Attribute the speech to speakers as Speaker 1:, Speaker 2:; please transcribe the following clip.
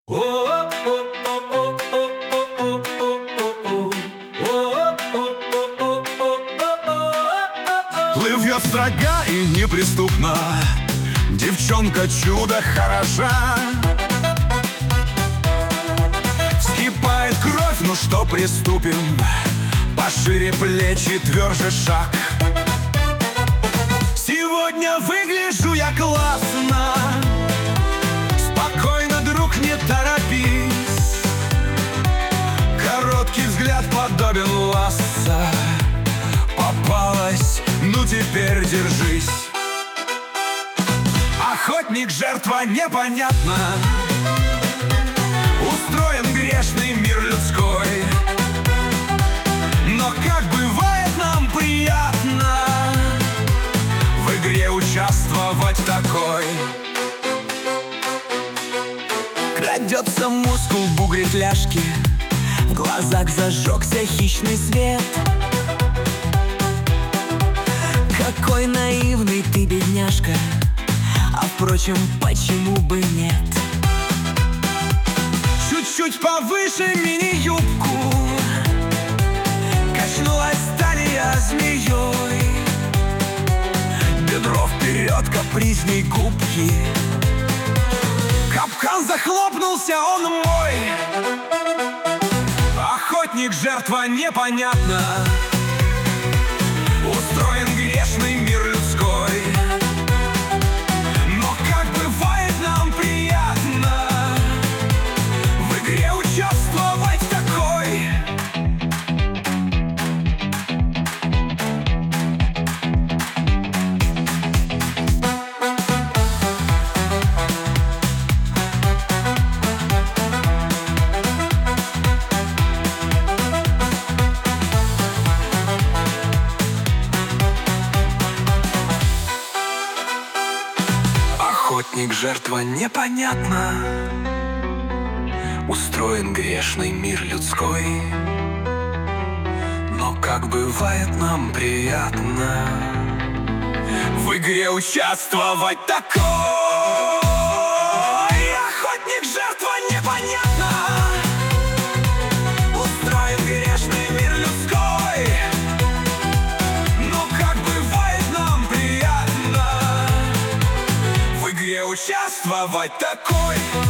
Speaker 1: Плывет строга и неприступна, девчонка чудо хороша. Вскипает кровь, ну что, приступим? Пошире плечи, тверже шаг. Сегодня выгляжу я классно. Спокойно, друг, не торопись. Короткий взгляд подобен ласса. Попалась, ну теперь держись. Охотник, жертва, непонятно. Устроен грешный мир людской. Но как бывает нам приятно в игре участвовать такой.
Speaker 2: Крадется мускул, бугрит ляжки, в глазах зажегся хищный свет. Какой наивный ты, бедняжка, а впрочем, почему бы нет?
Speaker 1: Чуть-чуть повыше мини-юбку, качнулась талия змеей.
Speaker 2: Бедро вперед, капризней губки.
Speaker 1: Капкан захлопнулся, он мой. Охотник, жертва, непонятно. Устроен грешный мир людской. Но как бывает нам приятно в игре участвовать такой.
Speaker 2: Охотник, жертва, непонятно. Устроен грешный мир людской. Но как бывает нам приятно
Speaker 1: в игре участвовать такой. Охотник, жертва, непонятно. Устроен грешный мир людской. Но как бывает нам приятно в игре участвовать такой.